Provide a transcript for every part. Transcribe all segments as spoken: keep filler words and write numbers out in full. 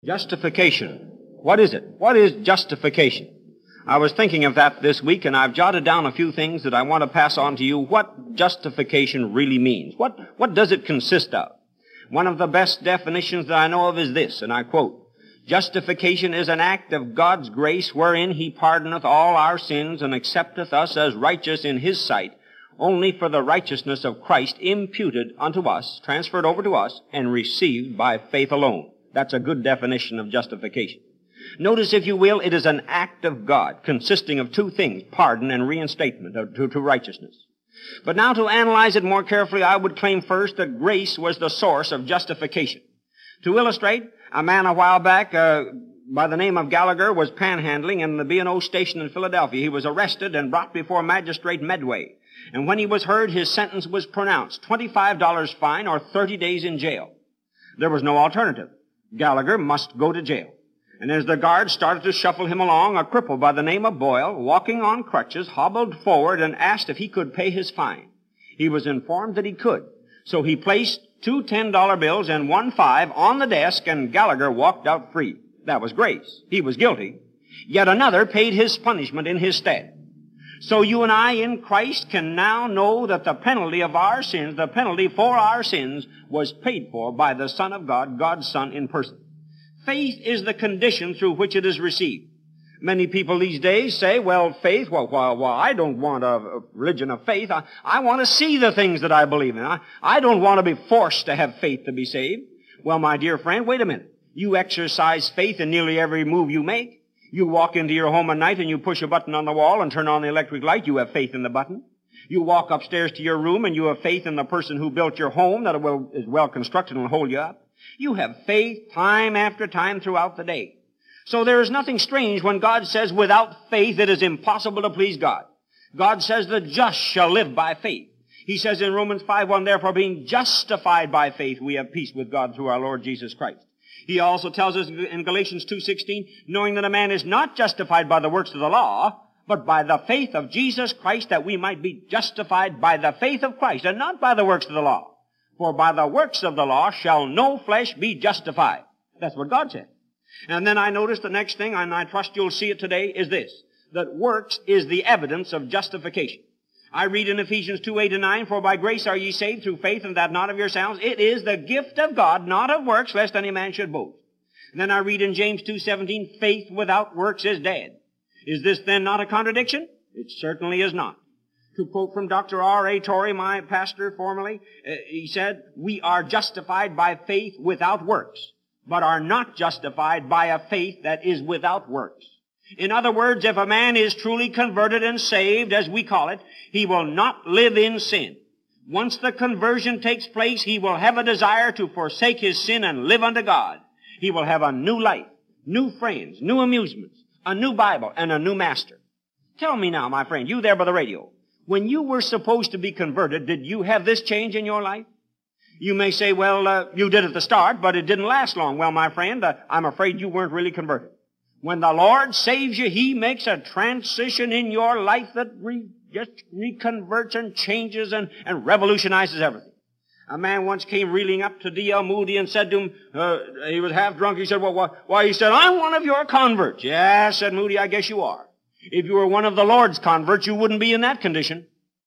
Justification. What is it? What is justification? I was thinking of that this week, and I've jotted down a few things that I want to pass on to you, what justification really means. What, what does it consist of? One of the best definitions that I know of is this, and I quote, "Justification is an act of God's grace wherein he pardoneth all our sins and accepteth us as righteous in his sight, only for the righteousness of Christ imputed unto us, transferred over to us, and received by faith alone." That's a good definition of justification. Notice, if you will, it is an act of God consisting of two things, pardon and reinstatement to, to righteousness. But now to analyze it more carefully, I would claim first that grace was the source of justification. To illustrate, a man a while back uh, by the name of Gallagher was panhandling in the B and O station in Philadelphia. He was arrested and brought before Magistrate Medway. And when he was heard, his sentence was pronounced, twenty-five dollars fine or thirty days in jail. There was no alternative. Gallagher must go to jail. And as the guards started to shuffle him along, a cripple by the name of Boyle, walking on crutches, hobbled forward and asked if he could pay his fine. He was informed that he could. So he placed two ten-dollar bills and one five on the desk, and Gallagher walked out free. That was grace. He was guilty. Yet another paid his punishment in his stead. So you and I in Christ can now know that the penalty of our sins, the penalty for our sins, was paid for by the Son of God, God's Son in person. Faith is the condition through which it is received. Many people these days say, well, faith, well, well, well I don't want a religion of faith. I, I want to see the things that I believe in. I, I don't want to be forced to have faith to be saved. Well, my dear friend, wait a minute. You exercise faith in nearly every move you make. You walk into your home at night and you push a button on the wall and turn on the electric light. You have faith in the button. You walk upstairs to your room and you have faith in the person who built your home that will, is well constructed and will hold you up. You have faith time after time throughout the day. So there is nothing strange when God says without faith it is impossible to please God. God says the just shall live by faith. He says in Romans five one, therefore being justified by faith we have peace with God through our Lord Jesus Christ. He also tells us in Galatians two sixteen, knowing that a man is not justified by the works of the law, but by the faith of Jesus Christ, that we might be justified by the faith of Christ, and not by the works of the law. For by the works of the law shall no flesh be justified. That's what God said. And then I notice the next thing, and I trust you'll see it today, is this, that works is the evidence of justification. I read in Ephesians two eight and nine, for by grace are ye saved through faith, and that not of yourselves. It is the gift of God, not of works, lest any man should boast. And then I read in James two seventeen, faith without works is dead. Is this then not a contradiction? It certainly is not. To quote from Doctor R A Torrey, my pastor formerly, uh, he said, we are justified by faith without works, but are not justified by a faith that is without works. In other words, if a man is truly converted and saved, as we call it, he will not live in sin. Once the conversion takes place, he will have a desire to forsake his sin and live unto God. He will have a new life, new friends, new amusements, a new Bible, and a new master. Tell me now, my friend, you there by the radio, when you were supposed to be converted, did you have this change in your life? You may say, well, uh, you did at the start, but it didn't last long. Well, my friend, uh, I'm afraid you weren't really converted. When the Lord saves you, He makes a transition in your life that re- just reconverts and changes and, and revolutionizes everything. A man once came reeling up to D L Moody and said to him, uh, he was half drunk, he said, well, why? why? He said, I'm one of your converts. Yeah, said Moody, I guess you are. If you were one of the Lord's converts, you wouldn't be in that condition.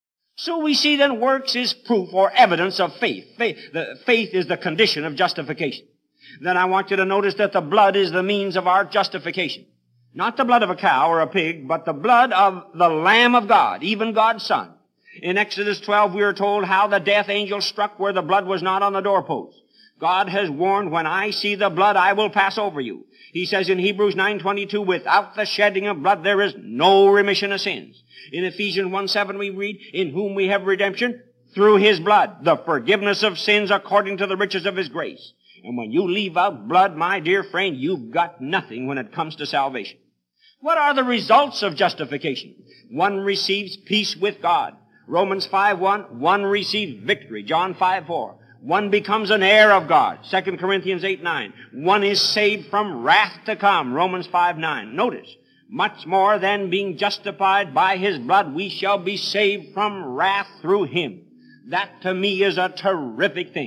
So we see then works is proof or evidence of faith. Faith, the, faith is the condition of justification. Then I want you to notice that the blood is the means of our justification. Not the blood of a cow or a pig, but the blood of the Lamb of God, even God's Son. In Exodus twelve, we are told how the death angel struck where the blood was not on the doorpost. God has warned, when I see the blood, I will pass over you. He says in Hebrews nine twenty-two, without the shedding of blood, there is no remission of sins. In Ephesians one seven, we read, in whom we have redemption through His blood, the forgiveness of sins according to the riches of His grace. And when you leave out blood, my dear friend, you've got nothing when it comes to salvation. What are the results of justification? One receives peace with God. Romans five one, one receives victory. John five four. One becomes an heir of God. Second Corinthians eight nine. One is saved from wrath to come. Romans five nine. Notice, much more than being justified by His blood, we shall be saved from wrath through Him. That to me is a terrific thing.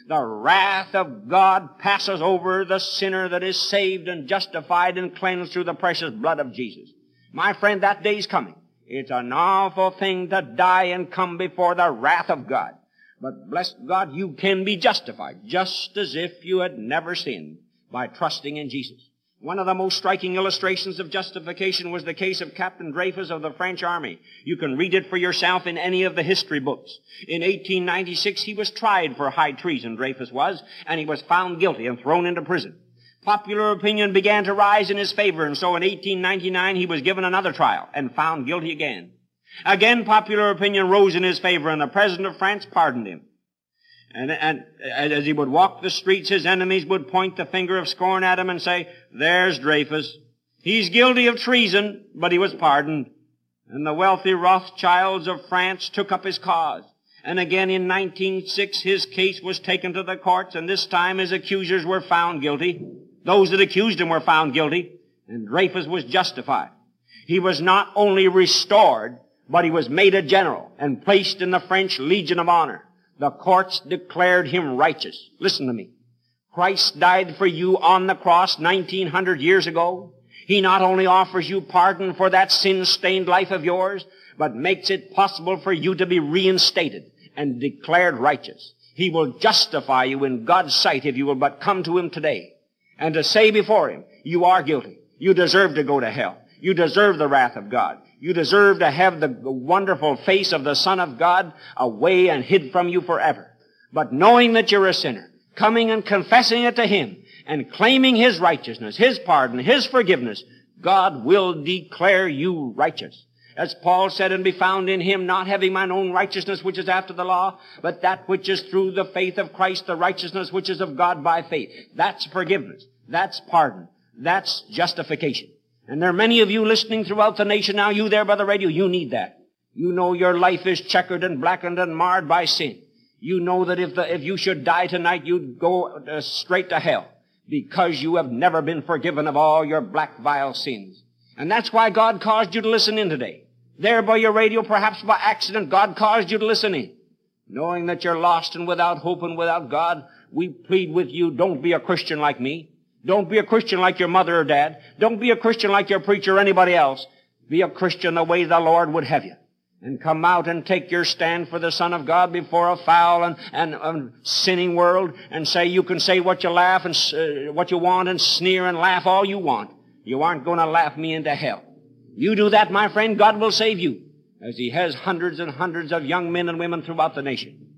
The wrath of God passes over the sinner that is saved and justified and cleansed through the precious blood of Jesus. My friend, that day's coming. It's an awful thing to die and come before the wrath of God. But bless God, you can be justified, just as if you had never sinned, by trusting in Jesus. One of the most striking illustrations of justification was the case of Captain Dreyfus of the French Army. You can read it for yourself in any of the history books. In eighteen ninety-six, he was tried for high treason, Dreyfus was, and he was found guilty and thrown into prison. Popular opinion began to rise in his favor, and so in eighteen ninety-nine he was given another trial and found guilty again. Again, popular opinion rose in his favor, and the President of France pardoned him. And, and as he would walk the streets, his enemies would point the finger of scorn at him and say, "There's Dreyfus. He's guilty of treason, but he was pardoned." And the wealthy Rothschilds of France took up his cause. And again in nineteen oh six his case was taken to the courts, and this time his accusers were found guilty. Those that accused him were found guilty, and Dreyfus was justified. He was not only restored, but he was made a general and placed in the French Legion of Honor. The courts declared him righteous. Listen to me. Christ died for you on the cross nineteen hundred years ago. He not only offers you pardon for that sin-stained life of yours, but makes it possible for you to be reinstated and declared righteous. He will justify you in God's sight if you will but come to Him today and to say before Him, "You are guilty. You deserve to go to hell. You deserve the wrath of God. You deserve to have the wonderful face of the Son of God away and hid from you forever." But knowing that you're a sinner, coming and confessing it to Him, and claiming His righteousness, His pardon, His forgiveness, God will declare you righteous. As Paul said, "And be found in Him, not having mine own righteousness which is after the law, but that which is through the faith of Christ, the righteousness which is of God by faith." That's forgiveness. That's pardon. That's justification. And there are many of you listening throughout the nation now, you there by the radio, you need that. You know your life is checkered and blackened and marred by sin. You know that if, the, if you should die tonight, you'd go uh, straight to hell because you have never been forgiven of all your black, vile sins. And that's why God caused you to listen in today. There by your radio, perhaps by accident, God caused you to listen in. Knowing that you're lost and without hope and without God, we plead with you, don't be a Christian like me. Don't be a Christian like your mother or dad. Don't be a Christian like your preacher or anybody else. Be a Christian the way the Lord would have you. And come out and take your stand for the Son of God before a foul and, and, and sinning world, and say you can say what you laugh and uh, what you want and sneer and laugh all you want. You aren't going to laugh me into hell. You do that, my friend, God will save you, as He has hundreds and hundreds of young men and women throughout the nation.